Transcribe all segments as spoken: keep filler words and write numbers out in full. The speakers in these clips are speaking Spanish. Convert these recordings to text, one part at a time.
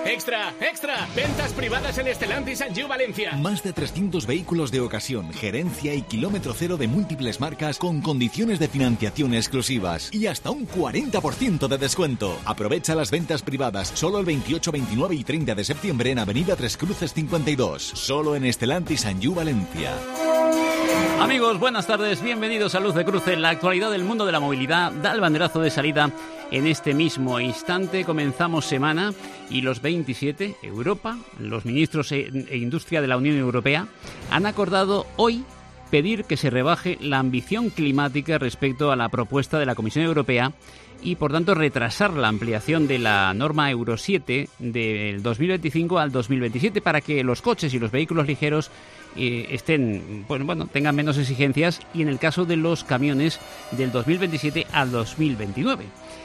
Extra, extra, ventas privadas en Stellantis Sanju Valencia. Más de trescientos vehículos de ocasión, gerencia y kilómetro cero de múltiples marcas con condiciones de financiación exclusivas y hasta un cuarenta por ciento de descuento. Aprovecha las ventas privadas solo el veintiocho, veintinueve y treinta de septiembre en Avenida Tres Cruces cincuenta y dos, solo en Stellantis Sanju Valencia. Amigos, buenas tardes, bienvenidos a Luz de Cruce. La actualidad del mundo de la movilidad da el banderazo de salida en este mismo instante. Comenzamos semana y los veintisiete, Europa, los ministros e Industria de la Unión Europea, han acordado hoy pedir que se rebaje la ambición climática respecto a la propuesta de la Comisión Europea y, por tanto, retrasar la ampliación de la norma Euro siete del dos mil veinticinco al dos mil veintisiete para que los coches y los vehículos ligeros eh, estén, pues, bueno, tengan menos exigencias, y en el caso de los camiones del dos mil veintisiete al dos mil veintinueve.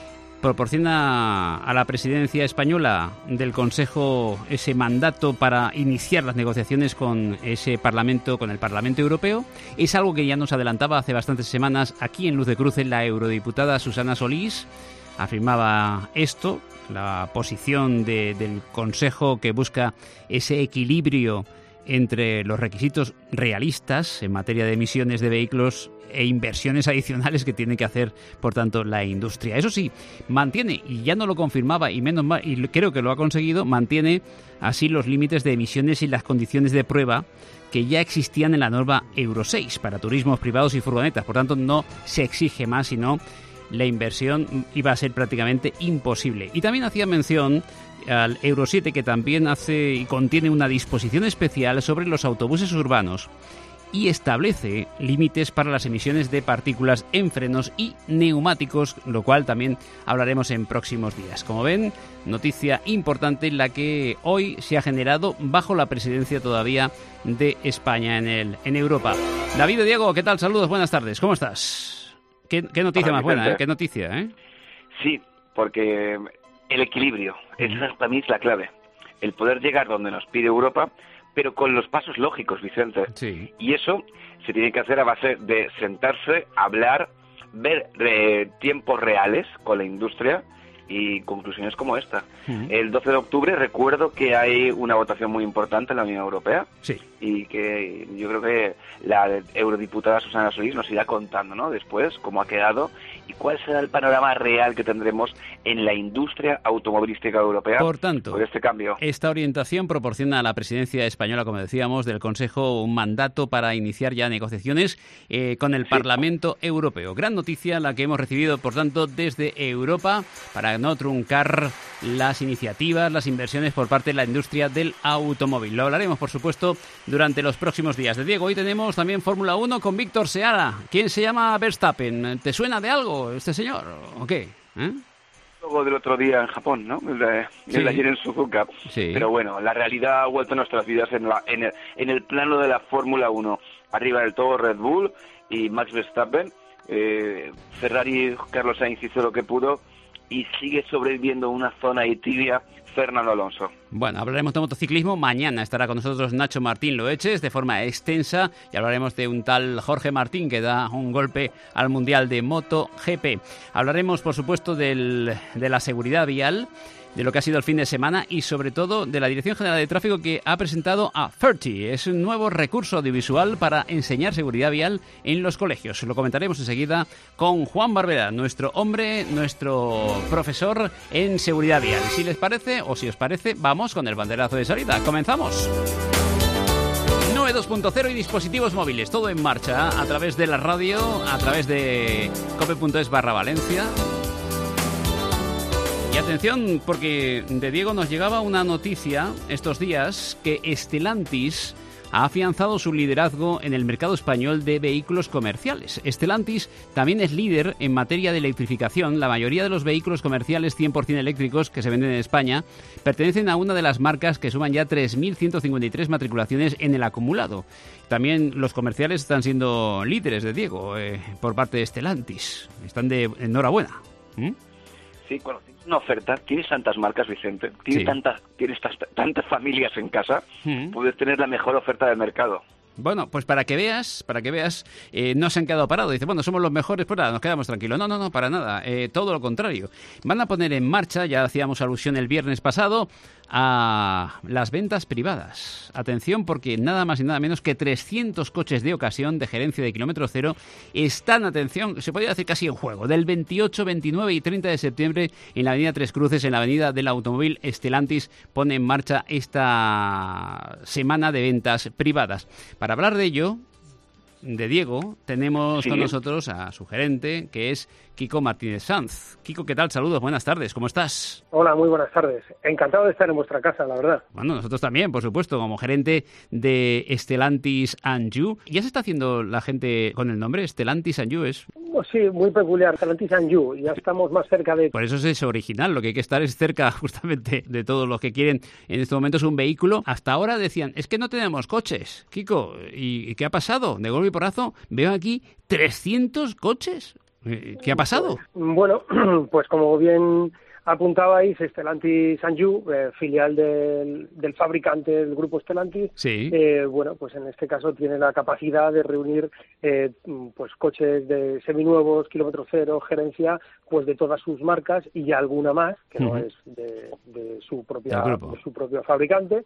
Proporciona a la presidencia española del Consejo ese mandato para iniciar las negociaciones con ese Parlamento, con el Parlamento Europeo. Es algo que ya nos adelantaba hace bastantes semanas aquí en Luz de Cruce la eurodiputada Susana Solís. Afirmaba esto, la posición de, del Consejo, que busca ese equilibrio entre los requisitos realistas en materia de emisiones de vehículos e inversiones adicionales que tiene que hacer, por tanto, la industria. Eso sí, mantiene, y ya no lo confirmaba, y menos mal, y creo que lo ha conseguido, mantiene así los límites de emisiones y las condiciones de prueba que ya existían en la norma Euro seis para turismos privados y furgonetas. Por tanto, no se exige más, sino la inversión iba a ser prácticamente imposible. Y también hacía mención al Euro siete, que también hace y contiene una disposición especial sobre los autobuses urbanos y establece límites para las emisiones de partículas en frenos y neumáticos, lo cual también hablaremos en próximos días. Como ven, noticia importante la que hoy se ha generado bajo la presidencia todavía de España en el en Europa. David, Diego, ¿qué tal? Saludos, buenas tardes, ¿cómo estás? ¿Qué, qué noticia más buena, eh? ¿Qué noticia, eh? Sí, porque el equilibrio, esa para mí es la clave. El poder llegar donde nos pide Europa, pero con los pasos lógicos, Vicente. Sí. Y eso se tiene que hacer a base de sentarse, hablar, ver eh, tiempos reales con la industria y conclusiones como esta. Uh-huh. El doce de octubre recuerdo que hay una votación muy importante en la Unión Europea. Sí. Y que yo creo que la eurodiputada Susana Solís nos irá contando, ¿no?, después cómo ha quedado y cuál será el panorama real que tendremos en la industria automovilística europea. Por tanto, por este cambio. Esta orientación proporciona a la presidencia española, como decíamos, del Consejo un mandato para iniciar ya negociaciones eh, con el sí. Parlamento Europeo. Gran noticia la que hemos recibido, por tanto, desde Europa, para no truncar las iniciativas, las inversiones por parte de la industria del automóvil. Lo hablaremos, por supuesto, durante los próximos días. De Diego, hoy tenemos también Fórmula uno con Víctor Seara. ¿Quién se llama Verstappen? ¿Te suena de algo este señor o qué? ¿Eh? Luego del otro día en Japón, ¿no? El de, sí. el de ayer en Suzuka. Sí. Pero bueno, la realidad ha vuelto a nuestras vidas en, la, en, el, en el plano de la Fórmula uno. Arriba del todo Red Bull y Max Verstappen. Eh, Ferrari, Carlos Sainz hizo lo que pudo y sigue sobreviviendo una zona ahí tibia Fernando Alonso. Bueno, hablaremos de motociclismo. Mañana estará con nosotros Nacho Martín Loeches de forma extensa y hablaremos de un tal Jorge Martín que da un golpe al Mundial de MotoGP. Hablaremos, por supuesto, del, de la seguridad vial, de lo que ha sido el fin de semana y, sobre todo, de la Dirección General de Tráfico, que ha presentado a FERTI. Es un nuevo recurso audiovisual para enseñar seguridad vial en los colegios. Lo comentaremos enseguida con Juan Barbera, nuestro hombre, nuestro profesor en seguridad vial. Si les parece, o si os parece, vamos con el banderazo de salida. ¡Comenzamos! nueve dos punto cero y dispositivos móviles. Todo en marcha a través de la radio, a través de cope punto es barra Valencia. Y atención, porque de Diego nos llegaba una noticia estos días que Stellantis ha afianzado su liderazgo en el mercado español de vehículos comerciales. Stellantis también es líder en materia de electrificación. La mayoría de los vehículos comerciales cien por ciento eléctricos que se venden en España pertenecen a una de las marcas que suman ya tres mil ciento cincuenta y tres matriculaciones en el acumulado. También los comerciales están siendo líderes de Diego eh, por parte de Stellantis. Están de enhorabuena. ¿Mm? Sí, cuando tienes una oferta, tienes tantas marcas, Vicente, tienes, sí. tantas, tienes tantas, tantas familias en casa, mm. puedes tener la mejor oferta del mercado. Bueno, pues para que veas, para que veas, eh, no se han quedado parados. Dice, bueno, somos los mejores, pues nada, nos quedamos tranquilos. No, no, no, para nada. Eh, todo lo contrario. Van a poner en marcha, ya hacíamos alusión el viernes pasado, a las ventas privadas. Atención, porque nada más y nada menos que trescientos coches de ocasión de gerencia de kilómetro cero están, atención, se podría decir casi en juego, del veintiocho, veintinueve y treinta de septiembre en la avenida Tres Cruces, en la avenida del automóvil. Stellantis pone en marcha esta semana de ventas privadas. Para hablar de ello, de Diego, tenemos sí. con nosotros a su gerente, que es Kiko Martínez Sanz. Kiko, ¿qué tal? Saludos, buenas tardes, ¿cómo estás? Hola, muy buenas tardes. Encantado de estar en vuestra casa, la verdad. Bueno, nosotros también, por supuesto, como gerente de Stellantis and You. ¿Ya se está haciendo la gente con el nombre? Stellantis and You es... Sí, muy peculiar, Stellantis and You. Ya estamos más cerca de... Por eso es original, lo que hay que estar es cerca justamente de todos los que quieren en este momento es un vehículo. Hasta ahora decían, es que no tenemos coches. Kiko, ¿y qué ha pasado? De golpe y porrazo, veo aquí trescientos coches. ¿Qué ha pasado? Pues, bueno, pues como bien apuntabais, Stellantis and You, eh, filial del, del fabricante del grupo Stellantis, sí. eh, bueno, pues en este caso tiene la capacidad de reunir eh, pues coches de seminuevos, kilómetro cero, gerencia, pues de todas sus marcas y alguna más, que uh-huh. no es de, de su propia de su propio fabricante,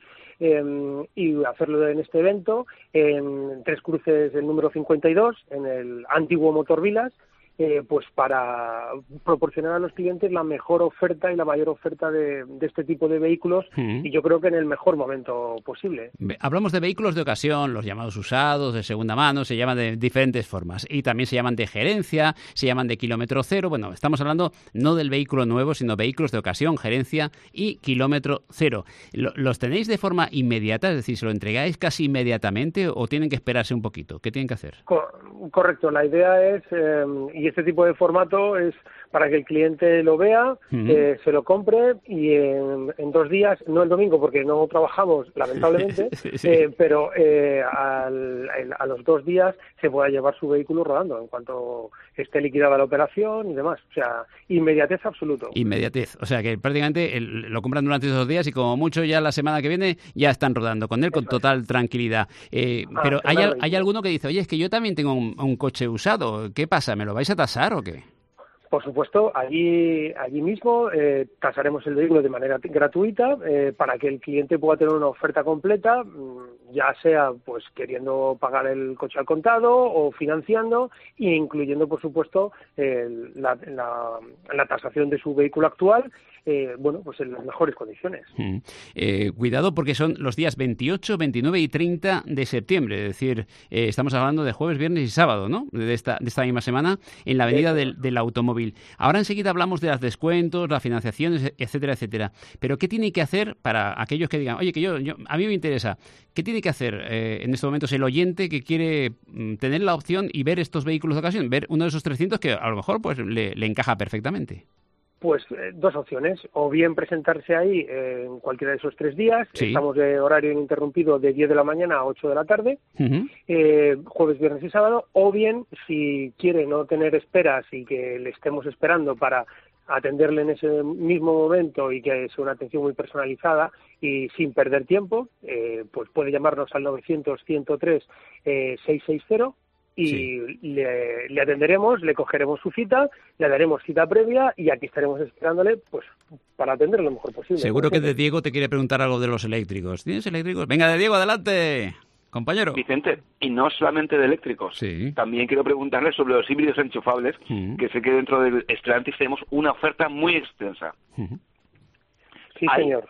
eh, y hacerlo en este evento, en Tres Cruces el número cincuenta y dos, en el antiguo Motor Vilas, Eh, pues para proporcionar a los clientes la mejor oferta y la mayor oferta de, de este tipo de vehículos uh-huh. y yo creo que en el mejor momento posible. Hablamos de vehículos de ocasión, los llamados usados, de segunda mano, se llaman de diferentes formas y también se llaman de gerencia, se llaman de kilómetro cero. Bueno, estamos hablando no del vehículo nuevo, sino vehículos de ocasión, gerencia y kilómetro cero. ¿Los tenéis de forma inmediata? Es decir, ¿se lo entregáis casi inmediatamente o tienen que esperarse un poquito? ¿Qué tienen que hacer? Co- correcto, la idea es... Eh, y este tipo de formato es para que el cliente lo vea, uh-huh. eh, se lo compre y en, en dos días, no el domingo porque no trabajamos lamentablemente, sí, sí. Eh, pero eh, al, a los dos días se pueda llevar su vehículo rodando en cuanto esté liquidada la operación y demás. O sea, inmediatez absoluto. Inmediatez, o sea que prácticamente el, lo compran durante esos días y como mucho ya la semana que viene ya están rodando con él con Eso total es. tranquilidad. Eh, ah, pero hay, hay alguno que dice, oye, es que yo también tengo un, un coche usado, ¿qué pasa? ¿Me lo vais a tasar o qué? Por supuesto, allí allí mismo eh, tasaremos el vehículo de manera gratuita eh, para que el cliente pueda tener una oferta completa, ya sea pues queriendo pagar el coche al contado o financiando, e incluyendo, por supuesto, eh, la, la, la tasación de su vehículo actual, eh, bueno, pues en las mejores condiciones. Mm. Eh, cuidado porque son los días veintiocho, veintinueve y treinta de septiembre, es decir, eh, estamos hablando de jueves, viernes y sábado, ¿no? De esta, de esta misma semana en la avenida del, del automóvil. Ahora enseguida hablamos de los descuentos, las financiaciones, etcétera, etcétera. Pero ¿qué tiene que hacer para aquellos que digan, oye, que yo, yo a mí me interesa, ¿qué tiene que hacer eh, en estos momentos el oyente que quiere mm, tener la opción y ver estos vehículos de ocasión, ver uno de esos trescientos que a lo mejor pues le, le encaja perfectamente? Pues eh, dos opciones, o bien presentarse ahí eh, en cualquiera de esos tres días, sí. Estamos de horario ininterrumpido de diez de la mañana a ocho de la tarde, uh-huh. eh, jueves, viernes y sábado, o bien si quiere no tener esperas y que le estemos esperando para atenderle en ese mismo momento y que sea una atención muy personalizada y sin perder tiempo, eh, pues puede llamarnos al novecientos, ciento tres, eh, seiscientos sesenta y sí. le, le atenderemos, le cogeremos su cita, le daremos cita previa y aquí estaremos esperándole pues para atenderlo lo mejor posible. Seguro que de Diego te quiere preguntar algo de los eléctricos. ¿Tienes eléctricos? Venga, de Diego, adelante, compañero. Vicente, y no solamente de eléctricos. Sí. También quiero preguntarle sobre los híbridos enchufables, uh-huh. que sé que dentro del Stellantis tenemos una oferta muy extensa. Uh-huh. Sí, Hay... señor.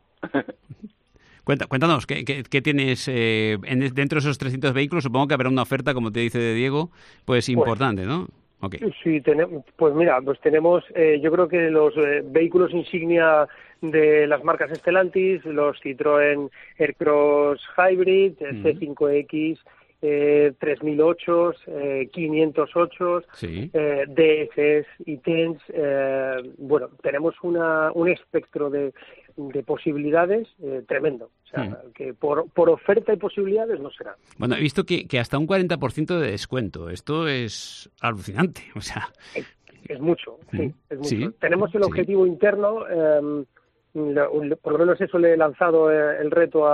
Cuéntanos, ¿qué, qué, qué tienes eh, en, dentro de esos trescientos vehículos? Supongo que habrá una oferta, como te dice de Diego, pues importante, pues, ¿no? Okay. Sí, tenemos, pues mira, pues tenemos, eh, yo creo que los eh, vehículos insignia de las marcas Stellantis, los Citroën Aircross Hybrid, mm. C cinco X, eh, tres mil ocho, eh, quinientos ocho, sí. eh, D S S y Tense, eh, bueno, tenemos una, un espectro de, de posibilidades eh, tremendo. O sea, mm. que por, por oferta y posibilidades no será. Bueno, he visto que, que hasta un cuarenta por ciento de descuento. Esto es alucinante. O sea, es, es mucho, mm. sí, es mucho. Sí. Tenemos el objetivo sí. interno, eh, lo, por lo menos eso le he lanzado eh, el reto a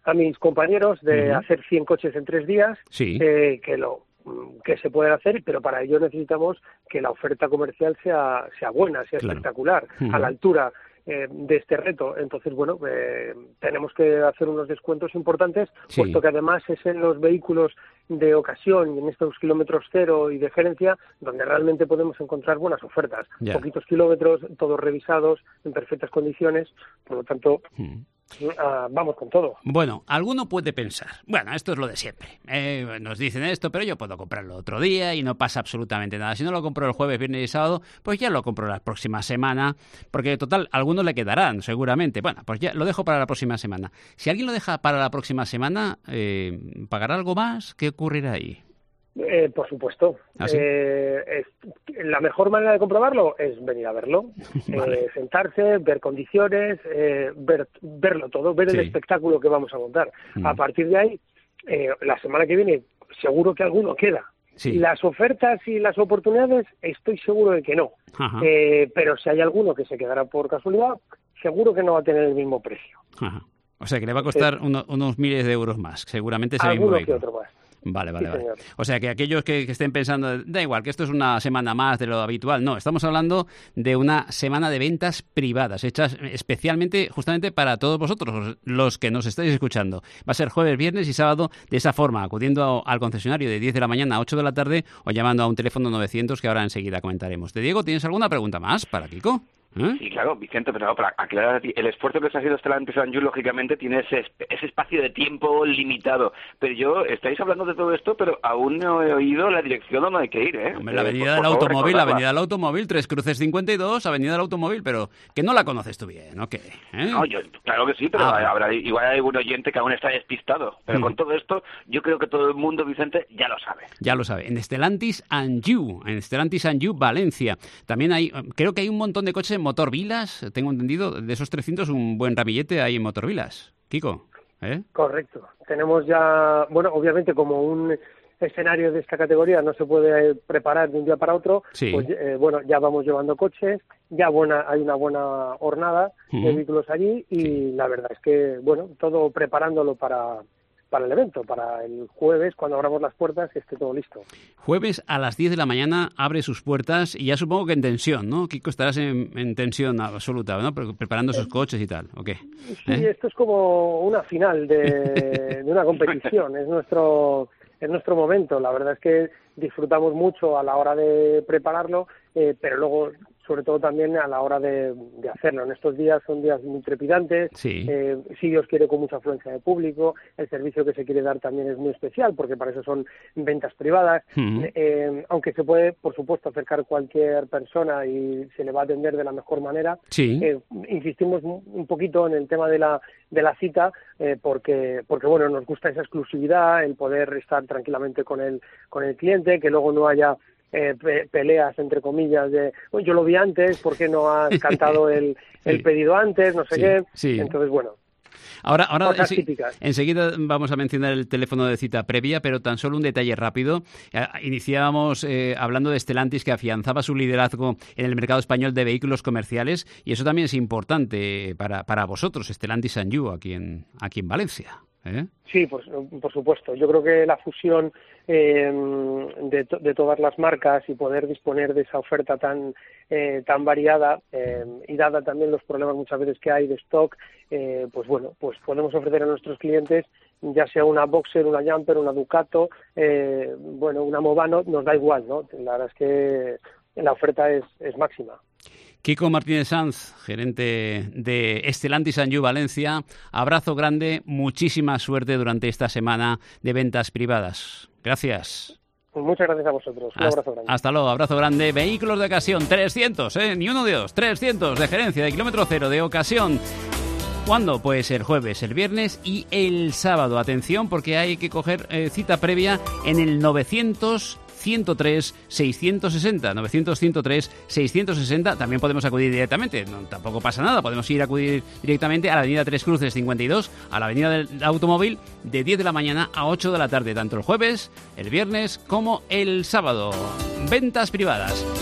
a mis compañeros de uh-huh. hacer cien coches en tres días, sí. eh, que lo que se pueden hacer, pero para ello necesitamos que la oferta comercial sea sea buena, sea claro. espectacular, uh-huh. a la altura eh, de este reto. Entonces, bueno, eh, tenemos que hacer unos descuentos importantes, sí. puesto que además es en los vehículos de ocasión y en estos kilómetros cero y de gerencia donde realmente podemos encontrar buenas ofertas. Yeah. Poquitos kilómetros, todos revisados, en perfectas condiciones, por lo tanto... Uh-huh. Uh, vamos con todo. Bueno, alguno puede pensar, bueno, esto es lo de siempre. Eh, nos dicen esto, pero yo puedo comprarlo otro día y no pasa absolutamente nada. Si no lo compro el jueves, viernes y sábado, pues ya lo compro la próxima semana, porque total, algunos le quedarán, seguramente. Bueno, pues ya lo dejo para la próxima semana. Si alguien lo deja para la próxima semana, eh, ¿pagará algo más? ¿Qué ocurrirá ahí? Eh, por supuesto. ¿Ah, sí? eh, es, la mejor manera de comprobarlo es venir a verlo, vale. eh, sentarse, ver condiciones, eh, ver verlo todo, ver sí. el espectáculo que vamos a montar. Mm. A partir de ahí, eh, la semana que viene, seguro que alguno queda. Sí. Las ofertas y las oportunidades, estoy seguro de que no. Eh, pero si hay alguno que se quedará por casualidad, seguro que no va a tener el mismo precio. Ajá. O sea, que le va a costar sí. uno, unos miles de euros más, seguramente ese mismo vehículo. Que otro más. Vale, vale, sí, vale. Señor. O sea, que aquellos que, que estén pensando, da igual, que esto es una semana más de lo habitual. No, estamos hablando de una semana de ventas privadas, hechas especialmente, justamente para todos vosotros, los que nos estáis escuchando. Va a ser jueves, viernes y sábado de esa forma, acudiendo al concesionario de diez de la mañana a ocho de la tarde o llamando a un teléfono novecientos que ahora enseguida comentaremos. De Diego, ¿tienes alguna pregunta más para Kiko? ¿Eh? Sí, claro, Vicente, pero no, para aclarar a ti, el esfuerzo que se ha sido Stellantis and You, lógicamente, tiene ese, ese espacio de tiempo limitado. Pero yo, estáis hablando de todo esto, pero aún no he oído la dirección donde hay que ir, ¿eh? Hombre, la avenida eh, del automóvil, la avenida del automóvil, Tres Cruces cincuenta y dos, avenida del automóvil, pero que no la conoces tú bien, ¿o qué? ¿Eh? No, yo, claro que sí, pero ah, habrá, igual hay algún oyente que aún está despistado. Pero mm. con todo esto, yo creo que todo el mundo, Vicente, ya lo sabe. Ya lo sabe. En Stellantis and You, en Stellantis and You, Valencia. También hay, creo que hay un montón de coches en motor Vilas. Tengo entendido, de esos trescientos, un buen ramillete hay en Motorvilas. Kiko, ¿eh? Correcto. Tenemos ya, bueno, obviamente como un escenario de esta categoría no se puede preparar de un día para otro, sí. pues eh, bueno, ya vamos llevando coches, ya buena hay una buena hornada uh-huh. de vehículos allí y sí. la verdad es que, bueno, todo preparándolo para... para el evento, para el jueves, cuando abramos las puertas, que esté todo listo. Jueves a las diez de la mañana abre sus puertas y ya supongo que en tensión, ¿no? Kiko, estarás en, en tensión absoluta, ¿no? Preparando esos coches y tal, ¿o qué? Sí, ¿Eh? Esto es como una final de, de una competición, es nuestro, es nuestro momento. La verdad es que disfrutamos mucho a la hora de prepararlo, eh, pero luego... sobre todo también a la hora de, de hacerlo. En estos días son días muy trepidantes, sí. eh, si Dios quiere con mucha afluencia de público, el servicio que se quiere dar también es muy especial, porque para eso son ventas privadas, uh-huh. eh, aunque se puede, por supuesto, acercar cualquier persona y se le va a atender de la mejor manera. Sí. Eh, insistimos un poquito en el tema de la de la cita, eh, porque, porque bueno, nos gusta esa exclusividad, el poder estar tranquilamente con el, con el cliente, que luego no haya Eh, pe- peleas entre comillas de oh, yo lo vi antes, ¿por qué no has cantado el, el sí. pedido antes? No sé sí, qué. Sí. Entonces, bueno. Ahora, ahora cosas ense- típicas. enseguida vamos a mencionar el teléfono de cita previa, pero tan solo un detalle rápido. Eh, iniciábamos eh, hablando de Stellantis, que afianzaba su liderazgo en el mercado español de vehículos comerciales, y eso también es importante para, para vosotros, Stellantis and You, aquí en, aquí en Valencia. ¿Eh? Sí, pues, por supuesto. Yo creo que la fusión eh, de, to- de todas las marcas y poder disponer de esa oferta tan eh, tan variada eh, y dada también los problemas muchas veces que hay de stock, eh, pues bueno, pues podemos ofrecer a nuestros clientes ya sea una Boxer, una Jumper, una Ducato, eh, bueno, una Movano, nos da igual, ¿no? La verdad es que la oferta es, es máxima. Kiko Martínez Sanz, gerente de Stellantis and You Valencia, abrazo grande, muchísima suerte durante esta semana de ventas privadas. Gracias. Pues muchas gracias a vosotros. Un hasta, abrazo grande. Hasta luego, abrazo grande. Vehículos de ocasión, trescientos, ¿eh? Ni uno de dos, trescientos de gerencia, de kilómetro cero, de ocasión. ¿Cuándo? Pues el jueves, el viernes y el sábado. Atención, porque hay que coger eh, cita previa en el novecientos ciento tres seiscientos sesenta, novecientos ciento tres seiscientos sesenta. También podemos acudir directamente, no, tampoco pasa nada, podemos ir a acudir directamente a la avenida Tres Cruces cincuenta y dos, a la avenida del automóvil, de diez de la mañana a ocho de la tarde, tanto el jueves, el viernes como el sábado. Ventas privadas.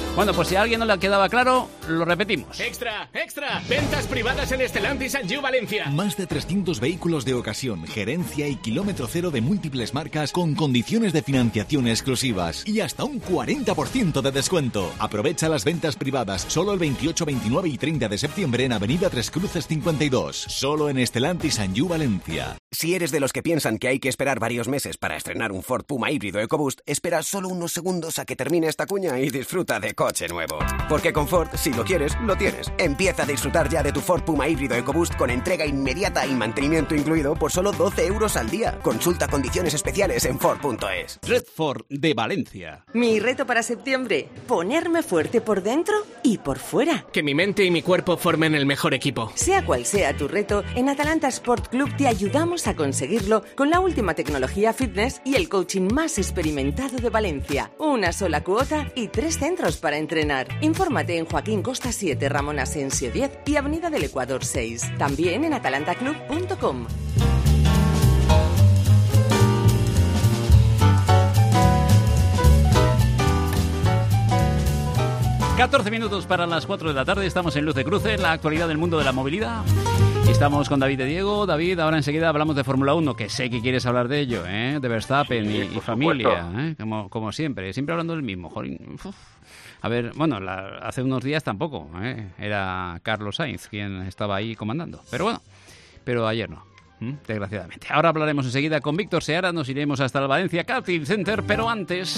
Bueno, pues si a alguien no le quedaba claro, lo repetimos. ¡Extra! ¡Extra! Ventas privadas en Stellantis Anjou Valencia. Más de trescientos vehículos de ocasión, gerencia y kilómetro cero de múltiples marcas con condiciones de financiación exclusivas y hasta un cuarenta por ciento de descuento. Aprovecha las ventas privadas solo el veintiocho, veintinueve y treinta de septiembre en Avenida Tres Cruces cincuenta y dos. Solo en Stellantis Anjou Valencia. Si eres de los que piensan que hay que esperar varios meses para estrenar un Ford Puma híbrido EcoBoost, espera solo unos segundos a que termine esta cuña y disfruta de coche nuevo. Porque con Ford, si lo quieres, lo tienes. Empieza a disfrutar ya de tu Ford Puma híbrido EcoBoost con entrega inmediata y mantenimiento incluido por solo doce euros al día. Consulta condiciones especiales en Ford punto es. Red Ford de Valencia. Mi reto para septiembre, ponerme fuerte por dentro y por fuera. Que mi mente y mi cuerpo formen el mejor equipo. Sea cual sea tu reto, en Atalanta Sport Club te ayudamos a conseguirlo con la última tecnología fitness y el coaching más experimentado de Valencia. Una sola cuota y tres centros para entrenar. Infórmate en Joaquín Costa siete, Ramón Asensio diez y Avenida del Ecuador seis. También en atalanta club punto com. catorce minutos para las cuatro de la tarde, estamos en Luz de Cruce, la actualidad del mundo de la movilidad. Estamos con David de Diego. David, ahora enseguida hablamos de Fórmula uno, que sé que quieres hablar de ello, ¿eh? De Verstappen sí, y, y familia, ¿eh? como, como siempre, siempre hablando del mismo. Jolín. Uf. A ver, bueno, la, hace unos días tampoco, ¿eh? Era Carlos Sainz quien estaba ahí comandando, pero bueno, pero ayer no. Desgraciadamente. Ahora hablaremos enseguida con Víctor Seara, nos iremos hasta el Valencia Karting Center, pero antes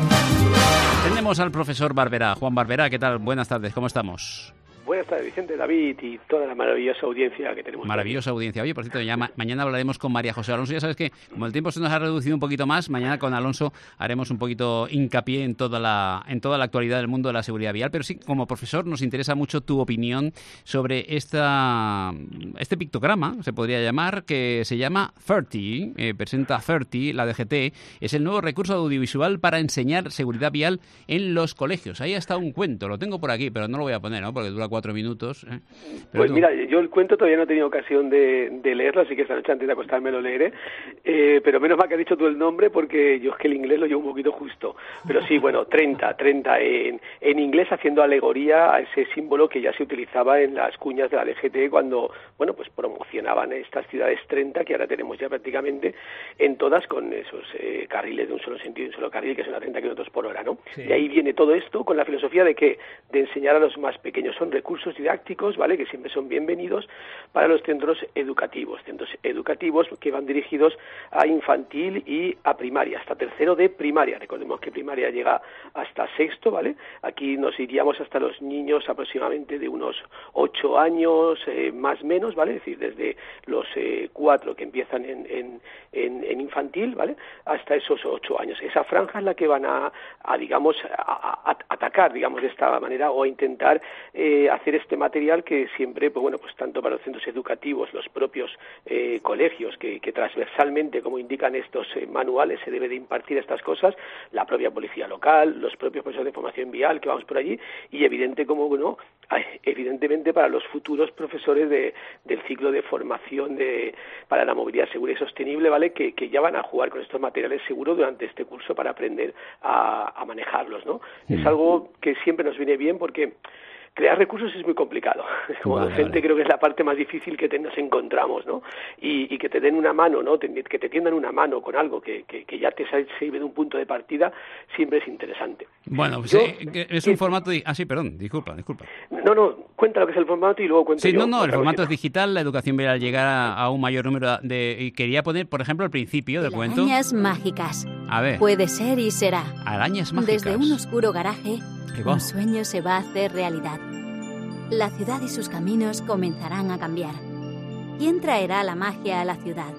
tenemos al profesor Barberá. Juan Barberá, ¿qué tal? Buenas tardes, ¿cómo estamos? Buenas tardes, Vicente, David y toda la maravillosa audiencia que tenemos. Maravillosa audiencia. Oye, por cierto, ya ma- mañana hablaremos con María José Alonso. Ya sabes que, como el tiempo se nos ha reducido un poquito más, mañana con Alonso haremos un poquito hincapié en toda la en toda la actualidad del mundo de la seguridad vial. Pero sí, como profesor, nos interesa mucho tu opinión sobre esta este pictograma, se podría llamar, que se llama treinta, eh, presenta treinta, la D G T, es el nuevo recurso audiovisual para enseñar seguridad vial en los colegios. Ahí está un cuento, lo tengo por aquí, pero no lo voy a poner, ¿no? Porque dura cuatro minutos. ¿eh? Pues tú... mira, yo el cuento todavía no he tenido ocasión de, de leerlo, así que esta noche antes de acostarme lo leeré, eh, pero menos mal que has dicho tú el nombre, porque yo es que el inglés lo llevo un poquito justo, pero sí, bueno, treinta, treinta en, en inglés, haciendo alegoría a ese símbolo que ya se utilizaba en las cuñas de la D G T cuando, bueno, pues promocionaban estas ciudades treinta que ahora tenemos ya prácticamente en todas, con esos eh, carriles de un solo sentido y un solo carril que son a treinta kilómetros por hora, ¿no? Sí. Y ahí viene todo esto con la filosofía de que de enseñar a los más pequeños. Son recursos didácticos, ¿vale?, que siempre son bienvenidos para los centros educativos, centros educativos que van dirigidos a infantil y a primaria, hasta tercero de primaria. Recordemos que primaria llega hasta sexto, ¿vale? Aquí nos iríamos hasta los niños aproximadamente de unos ocho años, eh, más o menos, ¿vale? Es decir, desde los eh, cuatro que empiezan en, en, en, en infantil, ¿vale?, hasta esos ocho años. Esa franja es la que van a, a digamos, a, a, a atacar, digamos, de esta manera, o a intentar eh, hacer este material que siempre, pues bueno, pues tanto para los centros educativos, los propios eh, colegios, que, que transversalmente, como indican estos eh, manuales, se debe de impartir estas cosas, la propia policía local, los propios profesores de formación vial que vamos por allí, y evidente, como no, evidentemente para los futuros profesores de, del ciclo de formación de, para la movilidad segura y sostenible, ¿vale?, que, que ya van a jugar con estos materiales seguros durante este curso para aprender a, a manejarlos, ¿no? Mm. Es algo que siempre nos viene bien porque crear recursos es muy complicado. Como vale, docente vale. Creo que es la parte más difícil que te, nos encontramos, ¿no? Y, y que te den una mano, ¿no? Te, que te tiendan una mano con algo que, que, que ya te sirve de un punto de partida, siempre es interesante. Bueno, pues Yo, eh, es un eh, formato... De... Ah, sí, perdón, disculpa, disculpa. No, no, cuenta lo que es el formato y luego cuento Sí, yo, no, no, el formato es digital, la educación vial al llegar a, a un mayor número de... Y quería poner, por ejemplo, al principio del cuento... Arañas mágicas. A ver. Puede ser y será. Arañas mágicas. Desde un oscuro garaje, un sueño se va a hacer realidad. La ciudad y sus caminos comenzarán a cambiar. ¿Quién traerá la magia a la ciudad?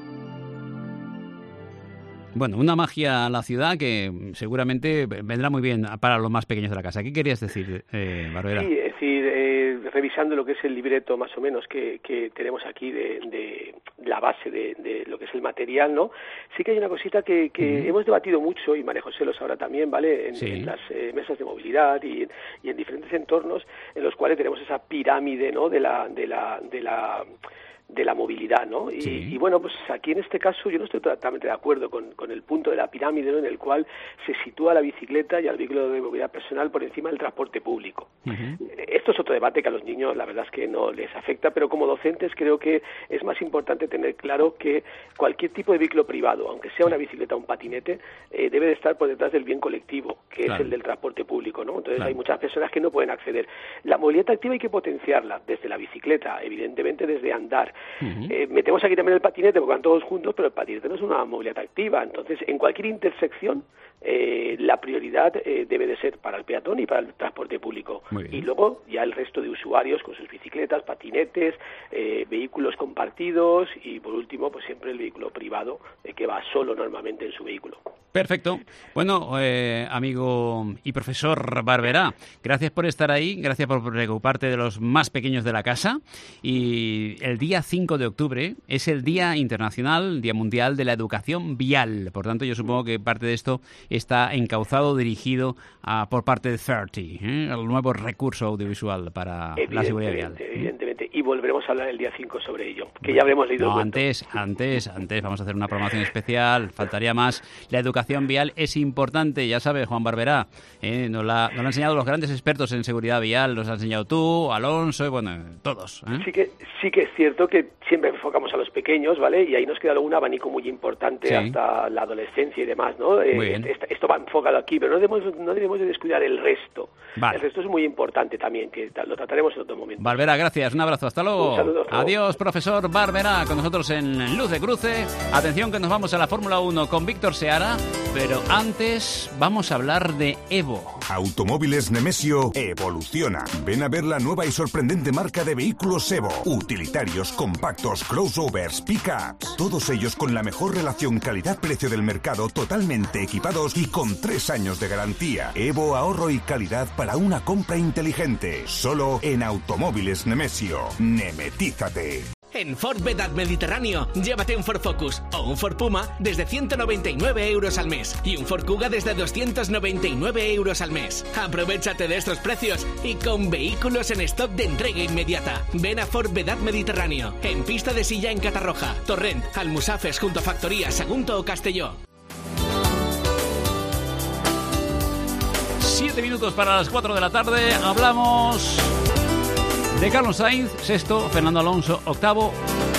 Bueno, una magia a la ciudad que seguramente vendrá muy bien para los más pequeños de la casa. ¿Qué querías decir, eh, Barbera? Sí, es decir, eh, revisando lo que es el libreto más o menos que, que tenemos aquí de, de la base de, de lo que es el material, ¿no? Sí que hay una cosita que, que uh-huh. hemos debatido mucho, y María José lo sabrá también, ¿vale?, en, sí. en las eh, mesas de movilidad y, y en diferentes entornos en los cuales tenemos esa pirámide, ¿no?, de la... De la, de la de la movilidad, ¿no? Y, sí. y bueno, pues aquí en este caso yo no estoy totalmente de acuerdo con, con el punto de la pirámide, ¿no?, en el cual se sitúa la bicicleta y el vehículo de movilidad personal por encima del transporte público. Uh-huh. Esto es otro debate que a los niños la verdad es que no les afecta, pero como docentes creo que es más importante tener claro que cualquier tipo de vehículo privado, aunque sea una bicicleta o un patinete, eh, debe de estar por detrás del bien colectivo, que claro. es el del transporte público, ¿no? Entonces claro. hay muchas personas que no pueden acceder. La movilidad activa hay que potenciarla desde la bicicleta, evidentemente desde andar. Uh-huh. Eh, metemos aquí también el patinete porque van todos juntos, pero el patinete no es una movilidad activa. Entonces, en cualquier intersección, eh, la prioridad eh, debe de ser para el peatón y para el transporte público. Y luego ya el resto de usuarios con sus bicicletas, patinetes, eh, vehículos compartidos y, por último, pues siempre el vehículo privado eh, que va solo normalmente en su vehículo. Perfecto. Bueno, eh, amigo y profesor Barberá, gracias por estar ahí, gracias por preocuparte de los más pequeños de la casa. Y el día cinco de octubre es el Día Internacional, Día Mundial de la Educación Vial. Por tanto, yo supongo que parte de esto está encauzado, dirigido a, por parte de thirty, ¿eh? el nuevo recurso audiovisual para la seguridad vial. Evidentemente, y volveremos a hablar el día cinco sobre ello, que ya habremos leído. No, antes, antes, antes, vamos a hacer una programación especial, faltaría más. La educación vial es importante, ya sabes, Juan Barberá, ¿eh? nos, la, nos lo han enseñado los grandes expertos en seguridad vial, nos has enseñado tú, Alonso, y bueno, todos. ¿eh? Sí que sí que es cierto que siempre enfocamos a los pequeños, ¿vale? Y ahí nos queda luego un abanico muy importante sí. hasta la adolescencia y demás, ¿no? Muy bien. Eh, esto va enfocado aquí, pero no debemos, no debemos de descuidar el resto. Vale. El resto es muy importante también, que lo trataremos en otro momento. Barberá, gracias, un abrazo, hasta luego. Un saludo, hasta luego. Adiós, profesor Barberá, con nosotros en Luz de Cruce. Atención que nos vamos a la Fórmula uno con Víctor Seara, pero antes vamos a hablar de Evo. Automóviles Nemesio evoluciona. Ven a ver la nueva y sorprendente marca de vehículos Evo. Utilitarios, compactos, crossovers, pick-ups. Todos ellos con la mejor relación calidad-precio del mercado, totalmente equipados y con tres años de garantía. Evo, ahorro y calidad para una compra inteligente. Solo en Automóviles Nemesio. Nemetízate. En Ford Vedad Mediterráneo, llévate un Ford Focus o un Ford Puma desde ciento noventa y nueve euros al mes y un Ford Kuga desde doscientos noventa y nueve euros al mes. Aprovéchate de estos precios y con vehículos en stock de entrega inmediata. Ven a Ford Vedad Mediterráneo, en Pista de Silla en Catarroja, Torrent, Almusafes junto a Factoría Sagunto o Castelló. Siete minutos para las cuatro de la tarde, hablamos de Carlos Sainz, sexto, Fernando Alonso, octavo,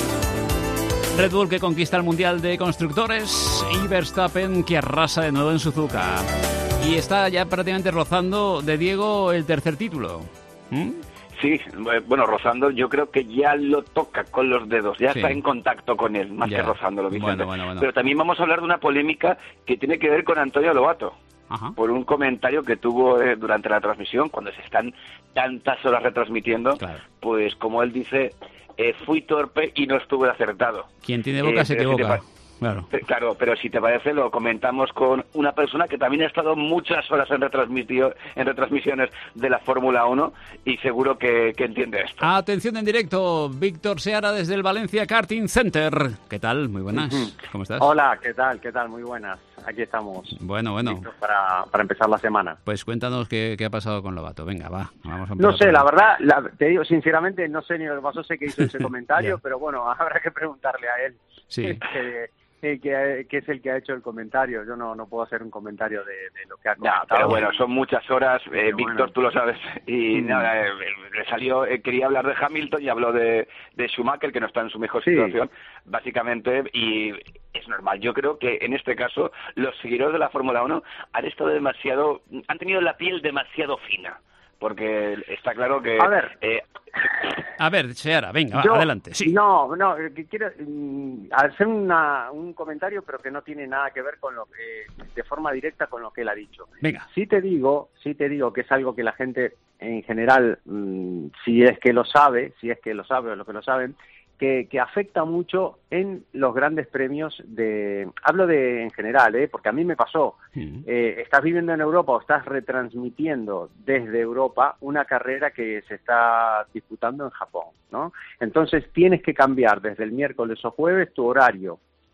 Red Bull que conquista el Mundial de Constructores y Verstappen que arrasa de nuevo en Suzuka. Y está ya prácticamente rozando de Diego el tercer título. ¿Mm? Sí, bueno, rozando, yo creo que ya lo toca con los dedos, ya sí. está en contacto con él, más ya. que rozándolo, Vicente. Bueno, bueno, bueno. Pero también vamos a hablar de una polémica que tiene que ver con Antonio Lobato. Ajá. Por un comentario que tuvo eh, durante la transmisión, cuando se están tantas horas retransmitiendo, claro. pues como él dice, eh, fui torpe y no estuve acertado. Quien tiene boca eh, se equivoca. Si Claro. claro, pero si te parece lo comentamos con una persona que también ha estado muchas horas en, en retransmisiones de la Fórmula uno y seguro que, que entiende esto. Atención en directo, Víctor Seara desde el Valencia Karting Center. ¿Qué tal? Muy buenas. Uh-huh. ¿Cómo estás? Hola, ¿qué tal? ¿Qué tal? Muy buenas. Aquí estamos. Bueno, bueno. Para, para empezar la semana. Pues cuéntanos qué, qué ha pasado con Lobato. Venga, va. Vamos a no sé, la verdad, la, te digo sinceramente, no sé ni lo que pasó, sé que hizo ese comentario, pero bueno, habrá que preguntarle a él. Sí. que, que, que es el que ha hecho el comentario. Yo no no puedo hacer un comentario de, de lo que ha comentado. No, pero bueno, son muchas horas, eh, Víctor, bueno. tú lo sabes, y mm. nada, eh, le salió, eh, quería hablar de Hamilton y habló de, de Schumacher, que no está en su mejor sí. situación, básicamente, y es normal. Yo creo que en este caso los seguidores de la Fórmula uno han estado demasiado, han tenido la piel demasiado fina. Porque está claro que... A ver, eh, a ver Seara, venga, yo, adelante. Sí. No, no, que quiero mm, hacer una, un comentario, pero que no tiene nada que ver con lo que, de forma directa con lo que él ha dicho. Venga. Sí te digo, sí te digo que es algo que la gente en general, mmm, si es que lo sabe, si es que lo sabe o los que lo saben, Que, que afecta mucho en los grandes premios de... Hablo de en general, ¿eh? Porque a mí me pasó. Sí. Eh, estás viviendo en Europa o estás retransmitiendo desde Europa una carrera que se está disputando en Japón, ¿no? Entonces tienes que cambiar desde el miércoles o jueves tu horario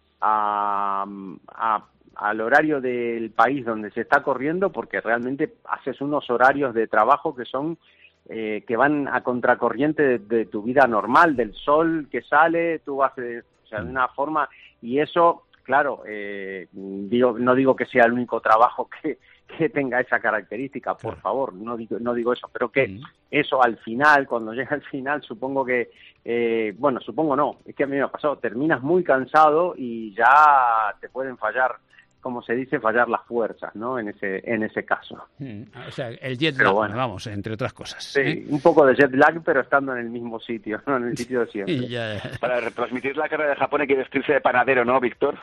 a, a, al horario del país donde se está corriendo, porque realmente haces unos horarios de trabajo que son eh, que van a contracorriente de, de tu vida normal, del sol que sale, tú vas de, o sea, de una forma, y eso, claro, eh, digo, no digo que sea el único trabajo que, que tenga esa característica, por claro. favor, no digo, no digo eso, pero que mm. eso al final, cuando llega al final, supongo que, eh, bueno, supongo no, es que a mí me ha pasado, terminas muy cansado y ya te pueden fallar, como se dice, fallar las fuerzas, ¿no? En ese en ese caso. Mm, o sea, el jet lag, bueno, vamos, entre otras cosas. Sí, ¿eh? Un poco de jet lag, pero estando en el mismo sitio, ¿no? En el sitio de siempre. ya, ya. Para retransmitir la carrera de Japón hay que vestirse de panadero, ¿no, Víctor?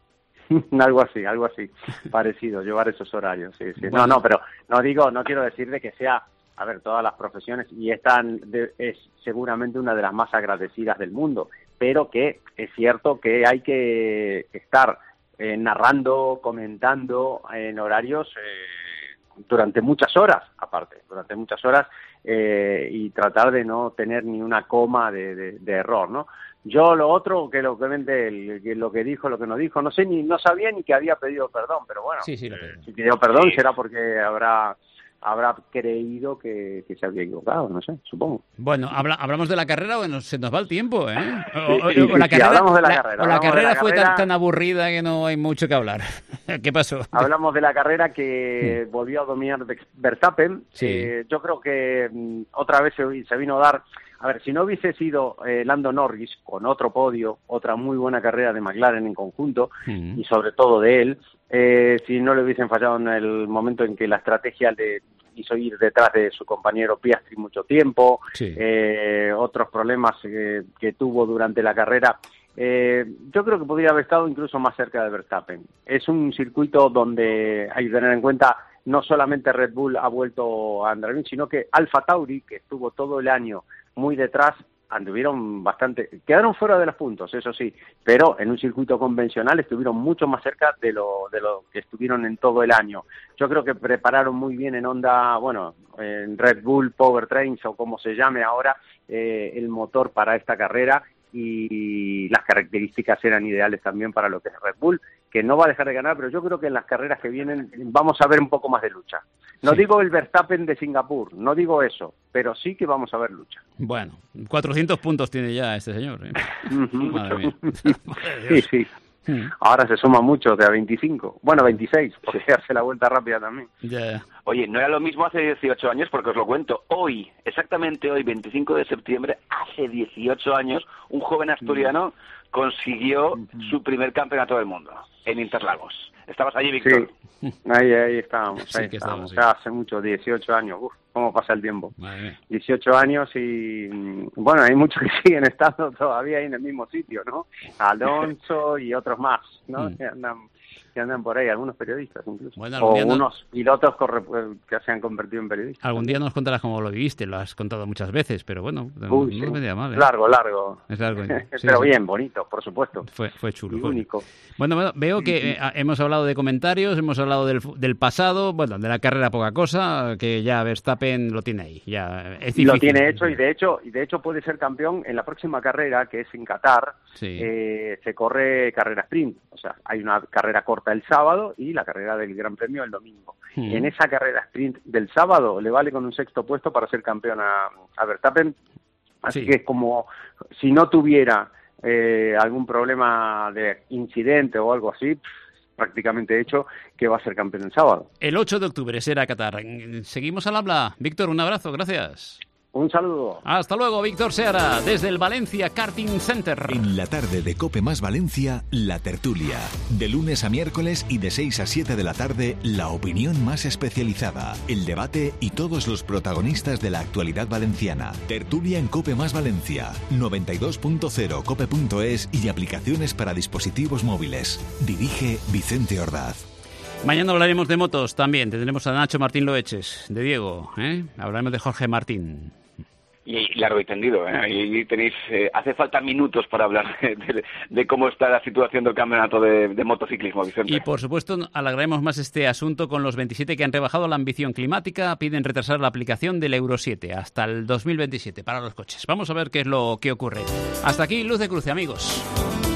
algo así, algo así, parecido, llevar esos horarios, sí, sí. No, no, pero no digo, no quiero decir de que sea, a ver, todas las profesiones, y esta de, es seguramente una de las más agradecidas del mundo, pero que es cierto que hay que estar Eh, narrando, comentando en horarios eh, durante muchas horas, aparte, durante muchas horas, eh, y tratar de no tener ni una coma de, de, de error, ¿no? Yo lo otro, que lo que vende, el, que lo que dijo, lo que no dijo, no sé, ni no sabía ni que había pedido perdón, pero bueno, sí, sí, eh, si pidió perdón sí. será porque habrá habrá creído que, que se había equivocado, no sé, supongo. Bueno, habla, ¿hablamos de la carrera o nos, se nos va el tiempo, eh? O, sí, sí, o, o la sí, carrera, hablamos de la, la carrera. O la carrera la fue carrera, tan, tan aburrida que no hay mucho que hablar. ¿Qué pasó? Hablamos de la carrera que mm. volvió a dominar Verstappen. Sí. Eh, yo creo que mm, otra vez se, se vino a dar... A ver, si no hubiese sido eh, Lando Norris con otro podio, otra muy buena carrera de McLaren en conjunto, mm. y sobre todo de él, eh, si no le hubiesen fallado en el momento en que la estrategia le hizo ir detrás de su compañero Piastri mucho tiempo, sí. eh, otros problemas eh, que tuvo durante la carrera, eh, yo creo que podría haber estado incluso más cerca de Verstappen. Es un circuito donde hay que tener en cuenta no solamente Red Bull ha vuelto a andar bien, sino que Alfa Tauri, que estuvo todo el año muy detrás, anduvieron bastante, quedaron fuera de los puntos, eso sí, pero en un circuito convencional estuvieron mucho más cerca de lo de lo que estuvieron en todo el año. Yo creo que prepararon muy bien en Honda, bueno, en Red Bull Powertrains o como se llame ahora, eh, el motor para esta carrera, y las características eran ideales también para lo que es Red Bull, que no va a dejar de ganar, pero yo creo que en las carreras que vienen vamos a ver un poco más de lucha. No sí. digo el Verstappen de Singapur, no digo eso, pero sí que vamos a ver lucha. Bueno, cuatrocientos puntos tiene ya este señor, ¿eh? Madre mía. Sí, sí. Ahora se suma mucho, de a veinticinco. Bueno, veintiséis, porque se hace la vuelta rápida también. Yeah. Oye, no era lo mismo hace dieciocho años, porque os lo cuento. Hoy, exactamente hoy, veinticinco de septiembre, hace dieciocho años, un joven asturiano consiguió uh-huh. su primer campeonato del mundo en Interlagos. ¿Estabas allí, Víctor? Sí, ahí, ahí estábamos. Sí, ahí que estábamos. estábamos, sí. Ya hace mucho, dieciocho años. Uf, cómo pasa el tiempo. dieciocho años y, bueno, hay muchos que siguen estando todavía ahí en el mismo sitio, ¿no? Alonso y otros más, ¿no? Mm. Que andan, que andan por ahí, algunos periodistas incluso. Bueno, o unos nos... pilotos corre... que se han convertido en periodistas. Algún día nos contarás cómo lo viviste, lo has contado muchas veces, pero bueno, Uy, no sí. me veía mal, ¿eh? Largo, largo. Es largo. Sí, pero sí. bien, bonito, por supuesto. Fue, fue chulo. Y fue único. Bueno, bueno, veo que eh, hemos hablado de comentarios, hemos hablado del, del pasado, bueno, de la carrera poca cosa, que ya Verstappen lo tiene ahí. Ya es difícil. Lo tiene hecho y de hecho y de hecho puede ser campeón en la próxima carrera, que es en Qatar. Sí. Eh, se corre carrera sprint, o sea, hay una carrera corta el sábado y la carrera del Gran Premio el domingo. Hmm. En esa carrera sprint del sábado le vale con un sexto puesto para ser campeón a, a Verstappen, así sí. que es como si no tuviera eh, algún problema de incidente o algo así, prácticamente hecho que va a ser campeón el sábado. El ocho de octubre será Qatar. Seguimos al habla. Víctor, un abrazo, gracias. Un saludo. Hasta luego, Víctor Seara, desde el Valencia Karting Center. En la tarde de COPE más Valencia, La Tertulia. De lunes a miércoles y de seis a siete de la tarde, la opinión más especializada, el debate y todos los protagonistas de la actualidad valenciana. Tertulia en COPE más Valencia, noventa y dos punto cero cope punto es y aplicaciones para dispositivos móviles. Dirige Vicente Ordaz. Mañana hablaremos de motos también. Tendremos a Nacho Martín Loeches, de Diego, ¿eh? Hablaremos de Jorge Martín. Y largo y tendido, ¿eh? Y tenéis, eh, hace falta minutos para hablar de, de, de cómo está la situación del campeonato de, de motociclismo, Vicente. Y por supuesto alargaremos más este asunto con los veintisiete que han rebajado la ambición climática, piden retrasar la aplicación del Euro siete hasta el dos mil veintisiete para los coches. Vamos a ver qué es lo que ocurre. Hasta aquí Luz de Cruce, amigos.